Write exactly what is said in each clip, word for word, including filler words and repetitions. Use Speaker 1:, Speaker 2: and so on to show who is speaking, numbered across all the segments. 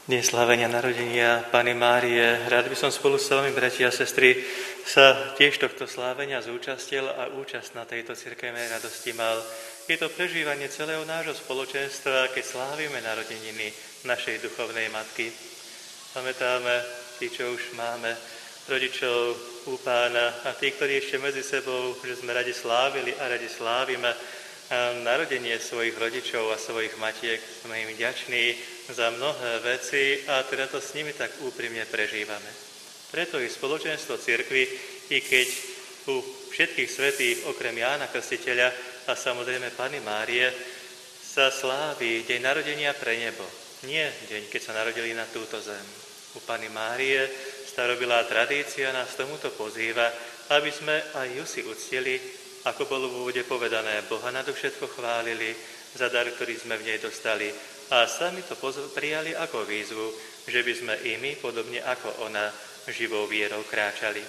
Speaker 1: Deň slávenia narodenia Panny Márie. Rád by som spolu s vami, bratia a sestry, sa tiež tohto slávenia zúčastil a účasť na tejto cirkevnej radosti mal. Je to prežívanie celého nášho spoločenstva, keď slávime narodeniny našej duchovnej matky. Pamätáme, tí, čo už máme rodičov u Pána a tí, ktorí ešte medzi sebou, že sme radi slávili a radi slávime narodenie svojich rodičov a svojich matiek. Sme im vďační za mnohé veci a teda to s nimi tak úprimne prežívame. Preto i spoločenstvo cirkvi, i keď u všetkých svätých, okrem Jána Krstiteľa a samozrejme Panny Márie, sa slávi deň narodenia pre nebo. Nie deň, keď sa narodili na túto zem. U Panny Márie starobylá tradícia nás tomuto pozýva, aby sme aj ju si uctili, ako bolo v úvode povedané, Boha nadovšetko chválili za dar, ktorý sme v nej dostali a sami to prijali ako výzvu, že by sme i my, podobne ako ona, živou vierou kráčali.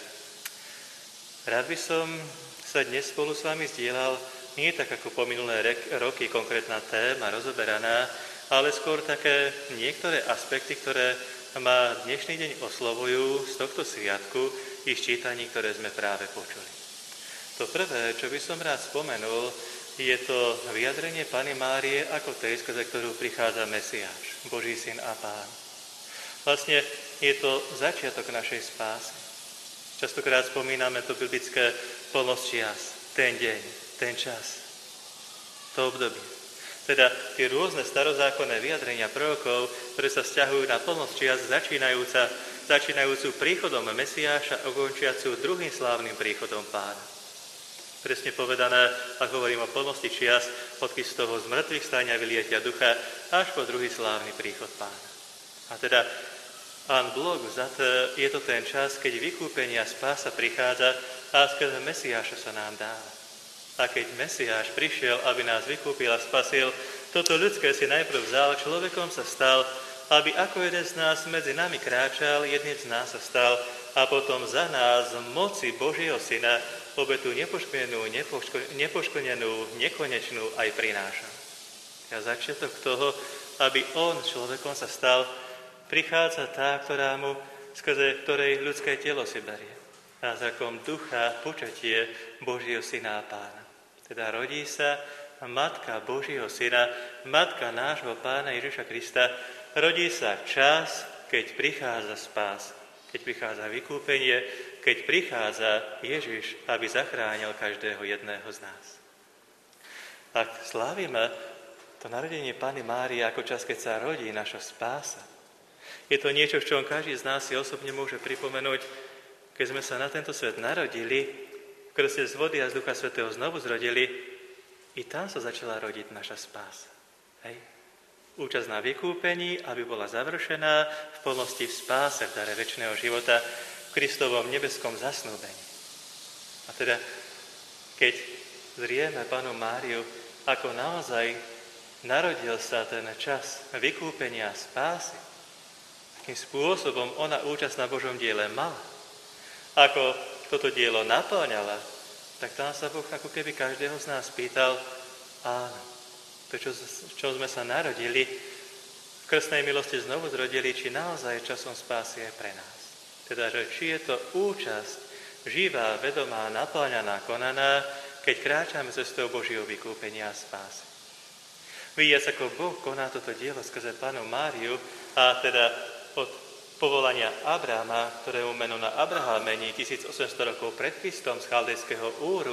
Speaker 1: Rád by som sa dnes spolu s vami zdieľal, nie tak ako po minulé roky konkrétna téma rozoberaná, ale skôr také niektoré aspekty, ktoré ma dnešný deň oslovujú z tohto sviatku i z čítaní, ktoré sme práve počuli. To prvé, čo by som rád spomenul, je to vyjadrenie Panny Márie ako tej, skrze ktorú prichádza Mesiáš, Boží syn a Pán. Vlastne je to začiatok našej spásy. Častokrát spomíname to biblické plnosť čias, ten deň, ten čas, to obdobie. Teda tie rôzne starozákonné vyjadrenia prorokov, ktoré sa vzťahujú na plnosť čias, začínajúca, začínajúcu príchodom Mesiáša a ukončiacu druhým slávnym príchodom Pána. Presne povedané, ak hovorím o plnosti čias, od Kristovho zmrtvých stania vylietia ducha, až po druhý slávny príchod Pána. A teda en bloc vzaté je to ten čas, keď vykúpenie a spása prichádza a skrze Mesiáša sa nám dáva. A keď Mesiáš prišiel, aby nás vykúpil a spasil, toto ľudské si najprv vzal, človekom sa stal, aby ako jeden z nás medzi nami kráčal, jedným z nás sa stal a potom za nás z moci Božieho Syna obetu nepoškvrnenú, nepoško, nepoškvrnenú, nekonečnú aj prinášal. A začiatok toho, aby on človekom sa stal, prichádza tá, ktorá mu, skrze ktorej ľudské telo si berie. A zrakom ducha počatie Božieho Syna a Pána. Teda rodí sa Matka Božieho Syna, Matka nášho Pána Ježiša Krista, rodí sa čas, keď prichádza spás, keď prichádza vykúpenie, keď prichádza Ježiš, aby zachránil každého jedného z nás. Ak slávime to narodenie Panny Márie ako čas, keď sa rodí naša spása, je to niečo, v čom každý z nás si osobne môže pripomenúť, keď sme sa na tento svet narodili, v krste z vody a z Ducha Svätého znovu zrodili, i tam sa začala rodiť naša spása. Hej? Účasť na vykúpení, aby bola završená v plnosti v spáse, v dare večného života, v Kristovom nebeskom zasnúbení. A teda, keď zrieme Pannu Máriu, ako naozaj narodil sa ten čas vykúpenia a spásy, akým spôsobom ona účasť na Božom diele mala, ako toto dielo naplňala, tak tam sa Boh ako keby každého z nás pýtal, áno, to, čo, čo sme sa narodili, v krstnej milosti znovu zrodili, či naozaj časom spásy je pre nás. Teda, že či je to účasť živá, vedomá, naplňaná, konaná, keď kráčame cestou Božieho vykúpenia a spásy. Vidiac, ako Boh koná toto dielo skrze Pannu Máriu a teda od povolania Abrahama, ktorému meno na Abraham mení tisícosemsto rokov pred Kristom z Chaldejského Úru,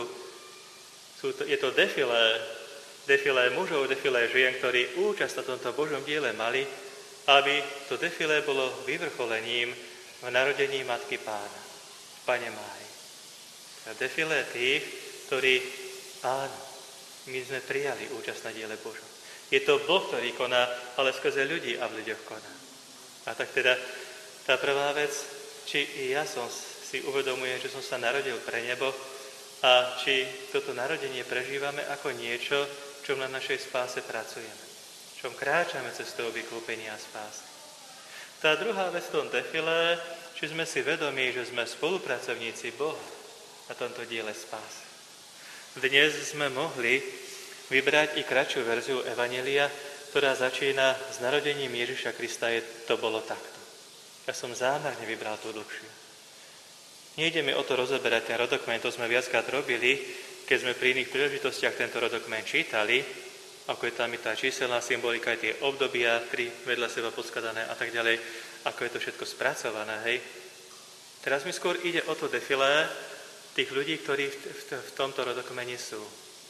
Speaker 1: sú to, je to defilé, defilé mužov, defilé žien, ktorí účasť na tomto Božom diele mali, aby to defilé bolo vyvrcholením v narodení Matky Pána, Panne Márii. A defilé tých, ktorí, áno, my sme prijali účasť na diele Božom. Je to Boh, ktorý koná, ale skrze ľudí a v ľuďoch koná. A tak teda tá prvá vec, či i ja som si uvedomujem, že som sa narodil pre nebo a či toto narodenie prežívame ako niečo, v čom na našej spáse pracujeme, v čom kráčame cestou vykúpenia a spásy. Tá druhá vec v tom defilé, či sme si vedomí, že sme spolupracovníci Boha na tomto diele spásy. Dnes sme mohli vybrať i kratšiu verziu Evanjelia, ktorá začína s narodením Ježiša Krista, je, to bolo takto. Ja som zámerne vybral tú dlhšiu. Nejde mi o to rozoberať ten rodokmeň, to sme viackrát robili, keď sme pri iných príležitostiach tento rodokmeň čítali, ako je tam i tá číselná symbolika, aj tie obdobia, tri vedľa seba poskladané a tak ďalej, ako je to všetko spracované, hej. Teraz mi skôr ide o to defilé tých ľudí, ktorí v, v, v tomto rodokmeni sú.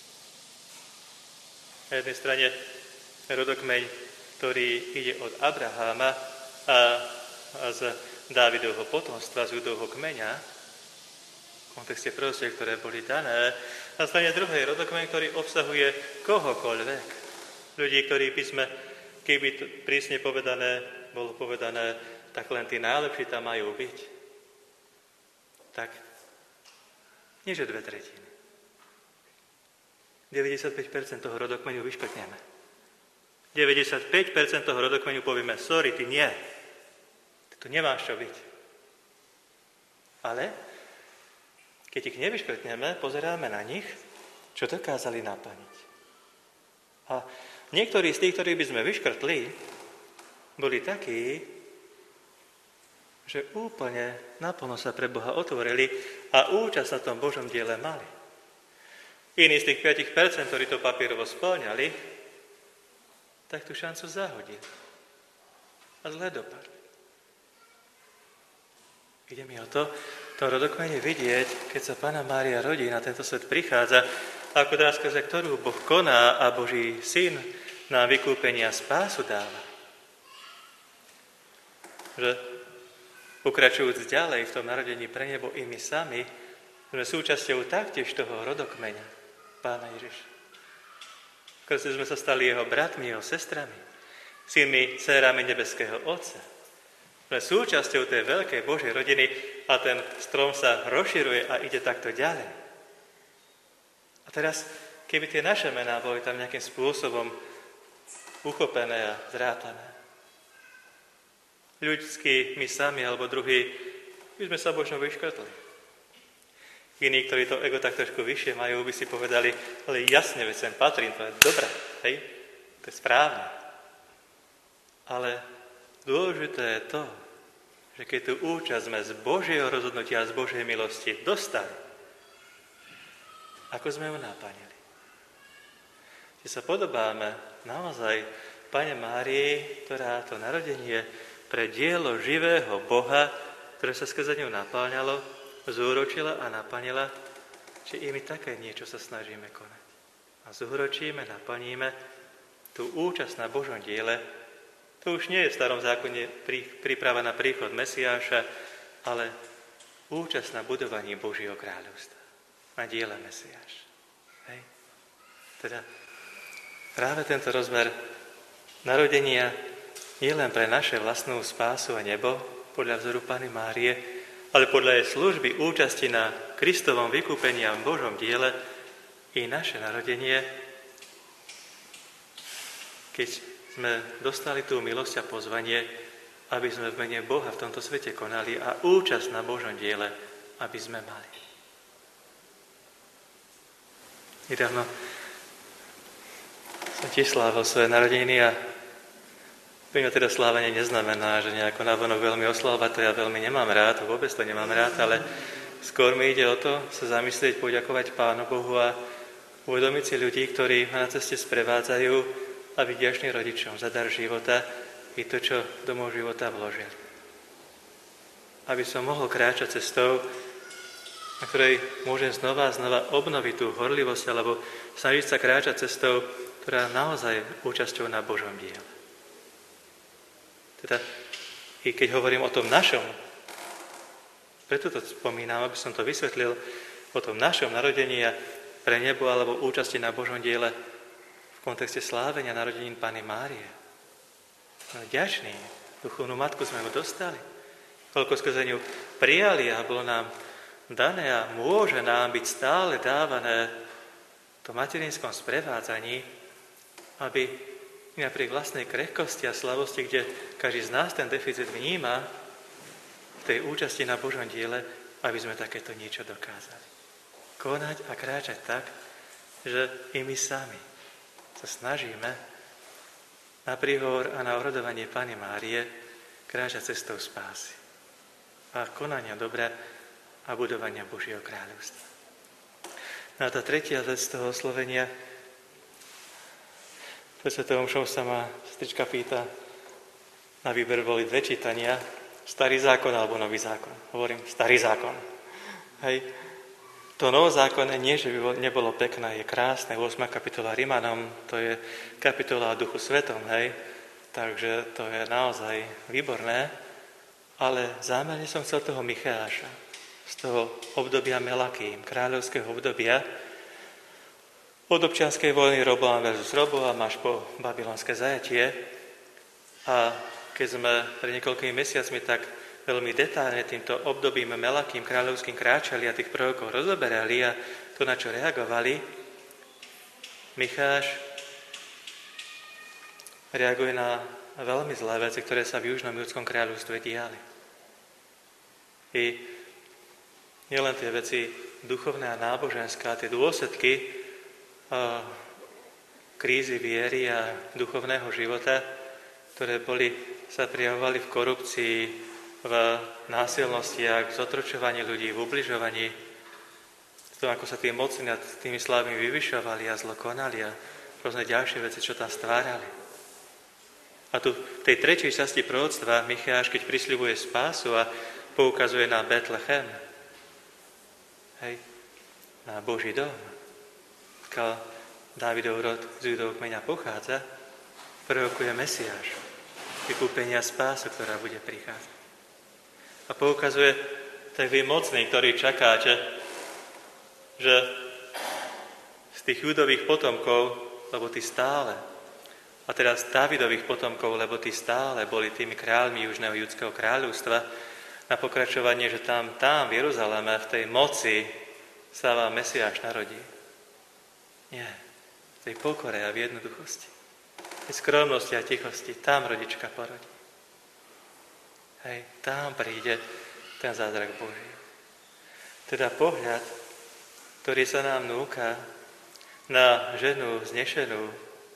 Speaker 1: Na jednej strane rodokmeň, ktorý ide od Abraháma a, a z Dávidovho potomstva, z Judovho kmeňa, v kontexte proroctiev, ktoré boli dané, na strane druhej rodokmeň, ktorý obsahuje kohokoľvek. Ľudí, ktorí by sme, keby to prísne povedané, bolo povedané, tak len tí najlepší tam majú byť. Tak, nie že dve tretiny. deväťdesiatpäť percent toho rodokmeňu vyškrtneme. deväťdesiatpäť percent toho rodokmeňu povieme, sorry, ty nie. Ty tu nemáš čo byť. Ale keď ich nevyškrtneme, pozeráme na nich, čo dokázali naplniť. A niektorí z tých, ktorí by sme vyškrtli, boli takí, že úplne naplno sa pre Boha otvorili a účasť na tom Božom diele mali. Iní z tých päť percent, ktorí to papierovo spĺňali, tak tú šancu zahodili. A zle dopadli. Ide mi o to, to rodokmene vidieť, keď sa Panna Mária rodí, na tento svet prichádza, ako dá skrze ktorú Boh koná a Boží Syn nám vykúpenia spásu dáva. Že pokračujúc ďalej v tom narodení pre nebo i my sami, sme súčasťou taktiež toho rodokmeňa Pána Ježiša. V Krste sme sa stali jeho bratmi, jeho sestrami, synmi, dcérami nebeského Otca. Sme súčasťou tej veľkej Božej rodiny a ten strom sa rozširuje a ide takto ďalej. A teraz, keby tie naše mená boli tam nejakým spôsobom uchopené a zrátané, ľudskí, my sami alebo druhí, by sme sa možno vyškrtli. Iní, ktorí to ego tak trošku vyššie majú, by si povedali, ale jasne, veď sem patrím, to je dobré, hej, to je správne. Ale dôležité je to, že keď tú účasť sme z Božieho rozhodnutia a z Božej milosti dostali, ako sme ju naplnili. Že sa podobáme naozaj Panne Márii, ktorá to narodenie pre dielo živého Boha, ktoré sa skrze ňu napáňalo, zúročila a naplnila, že i my také niečo sa snažíme konať. A zúročíme, naplníme tú účasť na Božom diele. To už nie je v starom zákone príprava na príchod Mesiáša, ale účasť na budovaní Božieho kráľovstva, na diele Mesiáša. Hej. Teda práve tento rozmer narodenia nie len pre naše vlastnú spásu a nebo, podľa vzoru Panny Márie, ale podľa jej služby, účasti na Kristovom vykúpení a Božom diele i naše narodenie, keď sme dostali tú milosť a pozvanie, aby sme v mene Boha v tomto svete konali a účasť na Božom diele, aby sme mali. Nedávno som tiež slávil svoje narodeniny a pre mňa teda slávenie neznamená, že nejako navonok veľmi oslávať, to ja veľmi nemám rád, vôbec to nemám rád, ale skôr mi ide o to sa zamyslieť, poďakovať Pánu Bohu a uvedomiť si ľudí, ktorí ma na ceste sprevádzajú a byť vďačný rodičom za dar života i to, čo do môjho života vložili. Aby som mohol kráčať cestou, na ktorej môžem znova a znova obnoviť tú horlivosť alebo snažiť sa kráčať cestou, ktorá naozaj je účasťou na Božom diele. Teda, i keď hovorím o tom našom, preto to spomínam, aby som to vysvetlil, o tom našom narodení a pre nebo alebo účasti na Božom diele v kontexte slávenia narodenín Panny Márie. Sme vďační, duchovnú matku sme ju dostali, koľko skrze ňu prijali a bolo nám dané a môže nám byť stále dávané v tom materinskom sprevádzaní, aby napriek vlastnej krehkosti a slavosti, kde každý z nás ten deficit vníma, v tej účasti na Božom diele, aby sme takéto niečo dokázali. Konať a kráčať tak, že i my sami sa snažíme na príhovor a na orodovanie Panny Márie kráča cestou spásy a konania dobra a budovania Božieho kráľovstva. No a tá tretia vec toho oslovenia, pred svetou omšou sa ma sestrička pýta, na výber boli dve čítania, Starý zákon alebo Nový zákon. Hovorím, Starý zákon. Hej. To novozákonné nie, že by nebolo pekné, je krásne, ôsma kapitola Rimanom, to je kapitola o Duchu Svetom, hej. Takže to je naozaj výborné, ale zámerne som chcel toho Micháša, z toho obdobia Melakým, kráľovského obdobia, od občianskej vojny Roboam versus Roboam až po babylonské zajatie. A keď sme pred niekoľkými mesiacmi tak veľmi detálne týmto obdobím Melakým kráľovským kráčali a tých prorokov rozoberali a to, na čo reagovali, Micháš reaguje na veľmi zlé veci, ktoré sa v južnom judskom kráľovstve diali. I nielen tie veci duchovné a náboženské, tie dôsledky a krízy viery a duchovného života, ktoré boli, sa prijavovali v korupcii, v násilnostiach, v zotročovaní ľudí, v ubližovaní, v tom, ako sa tí mocní nad tými slávami vyvyšovali a zlo konali a rôzne ďalšie veci, čo tam stvárali. A tu v tej tretej časti proroctva Micháš, keď prisľubuje spásu a poukazuje na Betlehem, hej, na Boží dom, odkiaľ Dávidov rod z Judov kmeňa pochádza, prorokuje Mesiáš, vykúpenia spásu, ktorá bude prichádzať. A poukazuje, tak vy mocní, ktorí čakáte, že z tých Judových potomkov, lebo tí stále, a teraz Dávidových potomkov, lebo tí stále boli tými kráľmi južného judského kráľovstva, na pokračovanie, že tam, tam v Jeruzaleme, v tej moci sa vám Mesiáš narodí. Nie, v tej pokore a v jednoduchosti, v tej skromnosti a tichosti, tam rodička porodí. Hej, tam príde ten zázrak Boží. Teda pohľad, ktorý sa nám núka na ženu znešenú,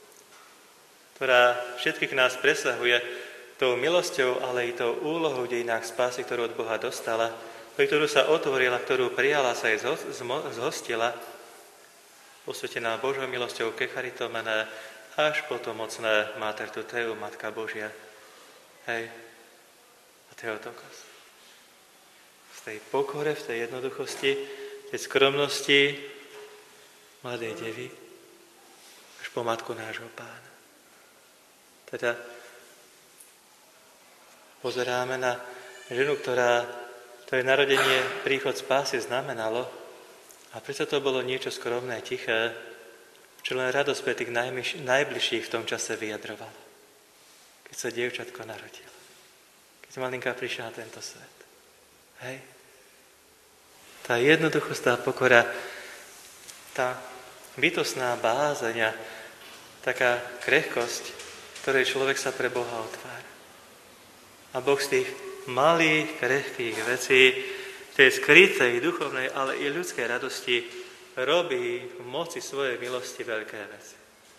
Speaker 1: ktorá všetkých nás presahuje tou milosťou, ale i tou úlohou v dejinách spásy, ktorú od Boha dostala, pre ktorú sa otvorila, ktorú prijala, sa jej zhostila, posvetená Božou milosťou kecharitomene, až potom mocné Mater Tuteu, Matka Božia. Hej, a Theotokos. V tej pokore, v tej jednoduchosti, v tej skromnosti mladej devy, až po Matku nášho Pána. Teda pozeráme na ženu, ktorá to je narodenie, príchod spásy znamenalo a preto to bolo niečo skromné, tiché, čo len radosť pre tých najbližších v tom čase vyjadrovala. Keď sa dievčatko narodilo. Keď malinka prišla na tento svet. Hej? Tá jednoduchosť, tá pokora, tá bytostná bázeň, taká krehkosť, ktorej človek sa pre Boha otvára. A Boh z tých malých, krehkých vecí, tej skrytej, duchovnej, ale i ľudskej radosti robí v moci svojej milosti veľké veci.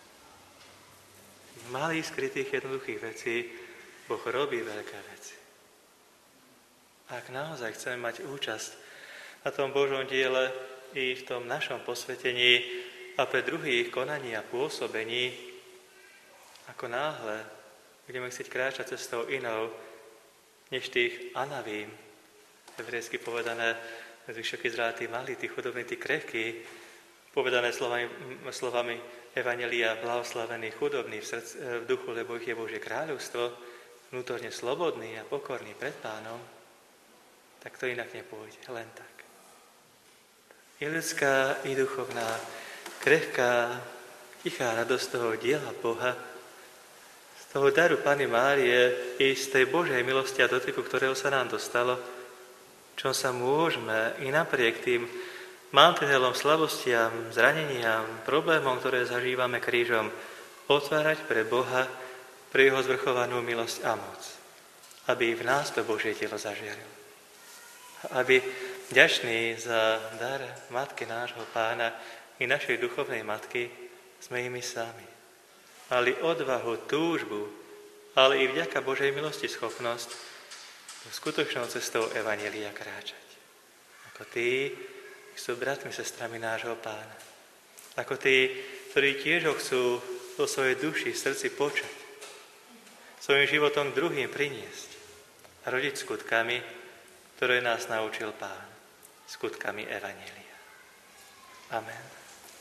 Speaker 1: V malých, skrytých, jednoduchých vecí Boh robí veľké veci. Ak naozaj chceme mať účasť na tom Božom diele i v tom našom posvetení a pre druhých konaní a pôsobení, ako náhle budeme chcieť kráčať cestou inou, než tých anavín, hebrejsky povedané, zvyšok Izraela, tí malí, tí chudobní, tí krehkí, povedané slovami, slovami Evanjelia, blahoslavení, chudobní v, srdci, v duchu, lebo ich je Božie kráľovstvo, vnútorne slobodný a pokorný pred Pánom, tak to inak nepôjde, len tak. I ľudská, i duchovná, krehká, tichá radosť toho diela Boha, toho daru Panny Márie i z tej Božej milosti a dotyku, ktorého sa nám dostalo, čo sa môžeme i napriek tým mantinelom, slabostiam, zraneniam, problémom, ktoré zažívame krížom, otvárať pre Boha, pre jeho zvrchovanú milosť a moc. Aby v nás to Božie telo zažiarilo. Aby vďační za dar Matky nášho Pána i našej duchovnej matky sme i my sami. mali odvahu, túžbu, ale i vďaka Božej milosti schopnosť skutočnou cestou evanjelia kráčať. Ako tí, ktorí sú bratmi, sestrami nášho Pána. Ako tí, ktorí tiež ho chcú vo svojej duši, srdci počať. Svojím životom druhým priniesť a rodiť skutkami, ktoré nás naučil Pán. Skutkami evanjelia. Amen.